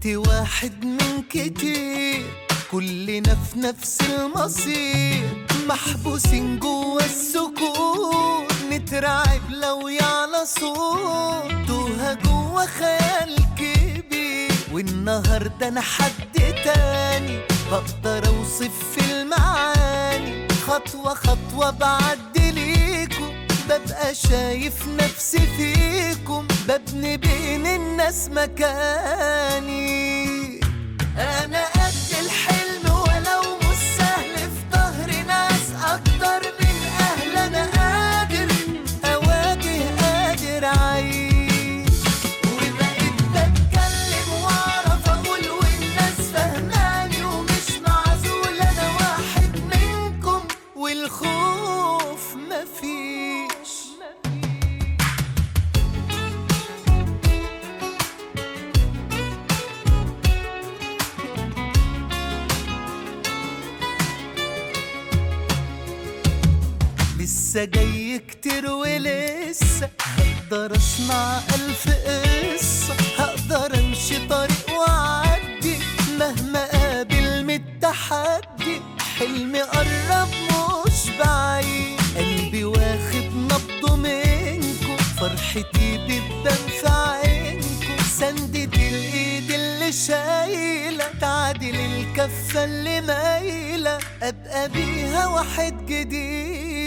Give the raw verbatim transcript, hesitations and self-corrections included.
واحد من كتير، كلنا في نفس المصير، محبوسين جوا السكوت، نترعب لو يعلى صوت، توها جوا خيال كبير. والنهاردة أنا حد تاني، بقدر أوصف في المعاني، خطوة خطوة بعدي ليكم، ببقى شايف نفسي فيكم، ببني بين الناس مكاني. أنا قد الحلم ولو مش سهل، في ظهر ناس أكتر من أهل، أنا قادر أواجه، قادر أعيش، وبقيت بتكلم وأعرف أقول والناس فهماني، ومش معزول، أنا واحد منكم والخوف مفيش. لسه جاي كتير ولسه هقدر اصنع ألف قصة، هقدر امشي طريق واعدي مهما قابل من التحدي، حلمي قرب مش بعيد، قلبي واخد نبضه منكم، فرحتي بتبان في عينكم، سندة الايد اللي شايلة تعدل الكفة اللي مايلة، ابقى بيها واحد جديد.